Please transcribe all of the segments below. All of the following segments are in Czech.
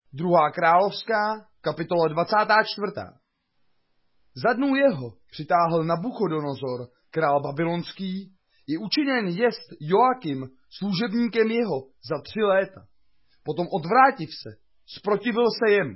2. královská, kapitola 24. Za dnů jeho přitáhl Nabuchodonozor, král babylonský, i učiněn jest Joakim služebníkem jeho za 3 léta. Potom odvrátiv se, zprotivil se jemu.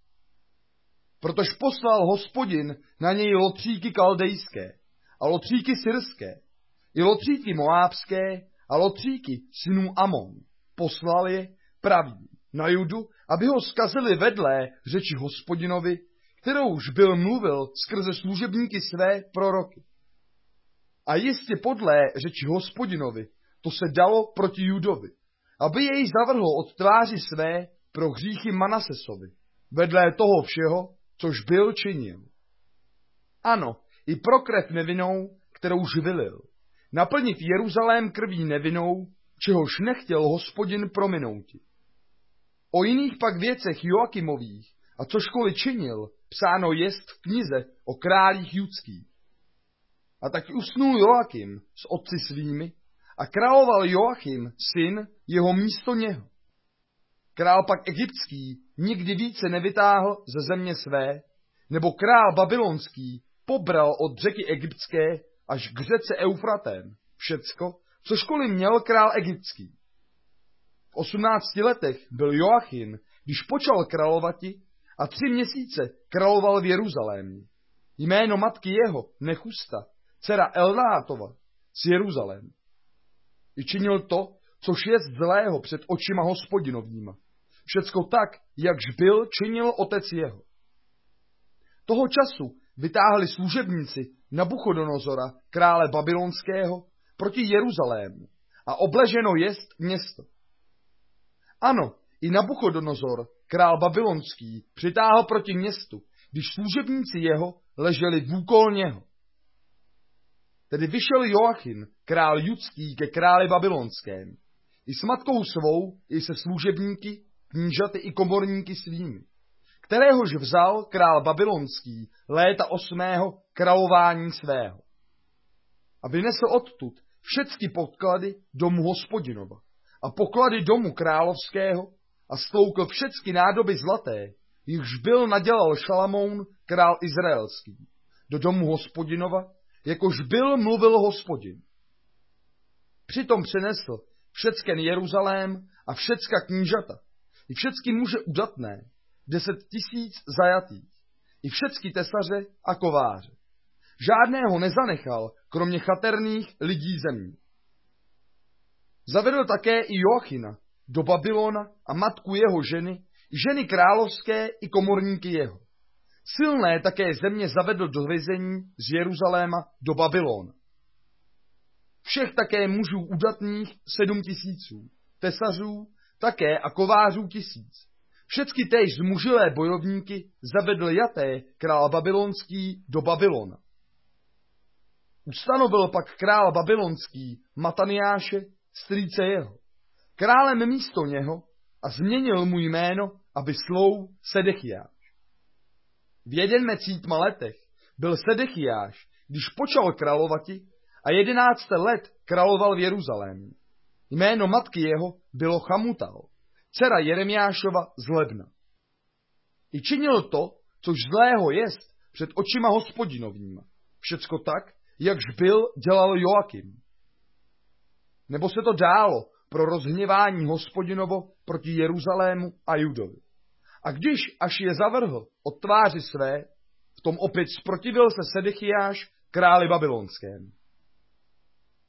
Protože poslal Hospodin na něj lotříky kaldejské a lotříky syrské, i lotříky moábské a lotříky synů Amon. Poslal je, praví, na Judu, aby ho zkazili vedlé řeči Hospodinovi, kterou už byl mluvil skrze služebníky své proroky. A jistě podlé řeči Hospodinovi to se dalo proti Judovi, aby jej zavrhl od tváři své pro hříchy Manasesovi, vedlé toho všeho, což byl činil. Ano, i pro krev nevinnou, kterou už vylil, naplnit Jeruzalém krví nevinnou, čehož nechtěl Hospodin prominouti. O jiných pak věcech Joakimových, a cožkoliv činil, psáno jest v knize o králích judských. A tak usnul Joakim s otci svými a královal Joachim, syn, jeho místo něho. Král pak egyptský nikdy více nevytáhl ze země své, nebo král babylonský pobral od řeky egyptské až k řece Eufratém všecko, cožkoliv měl král egyptský. V 18 letech byl Joachim, když počal královati, a 3 měsíce královal v Jeruzalémě. Jméno matky jeho, Nechusta, dcera Elnátova, z Jeruzalému. I činil to, což je zlého před očima Hospodinovníma. Všecko tak, jakž byl, činil otec jeho. Toho času vytáhli služebníci Nabuchodonozora, krále babylonského, proti Jeruzalému a obleženo jest město. Ano, i Nabuchodonozor, král babylonský, přitáhl proti městu, když služebníci jeho leželi vůkol něho. Tedy vyšel Joachim, král judský, ke králi babylonskému, i s matkou svou, i se služebníky, knížaty i komorníky svými, kteréhož vzal král babylonský léta 8. králování svého. A vynesl odtud všechny podklady domu Hospodinova a poklady domu královského a stloukl všechny nádoby zlaté, jichž byl nadělal Šalamoun, král izraelský, do domu Hospodinova, jakož byl mluvil Hospodin. Přitom přinesl všecken Jeruzalém a všecka knížata, i všecky muže udatné, 10 000 zajatých, i všecky tesaře a kováře. Žádného nezanechal, kromě chaterných lidí zemí. Zavedl také i Joachina do Babylona a matku jeho ženy, i ženy královské i komorníky jeho. Silné také země zavedl do vězení z Jeruzaléma do Babylona. Všech také mužů udatných 7 000, tesařů také a kovářů 1000. Všecky též zmužilé bojovníky zavedl jaté král babylonský do Babylona. Ustanovil pak král babylonský Mataniáše, strýce jeho, králem místo něho a změnil mu jméno, aby slou Sedechiáš. V 31 letech byl Sedechiáš, když počal královati, a 11 let královal v Jeruzalémě. Jméno matky jeho bylo Chamutal, dcera Jeremiášova z Lebna. I činil to, což zlého jest před očima Hospodinovníma. Všecko tak, jakž byl, dělal Joakim. Nebo se to dálo pro rozhněvání Hospodinovo proti Jeruzalému a Judovi. A když až je zavrhl od tváři své, v tom opět zprotivil se Sedechiáš králi babylonskému.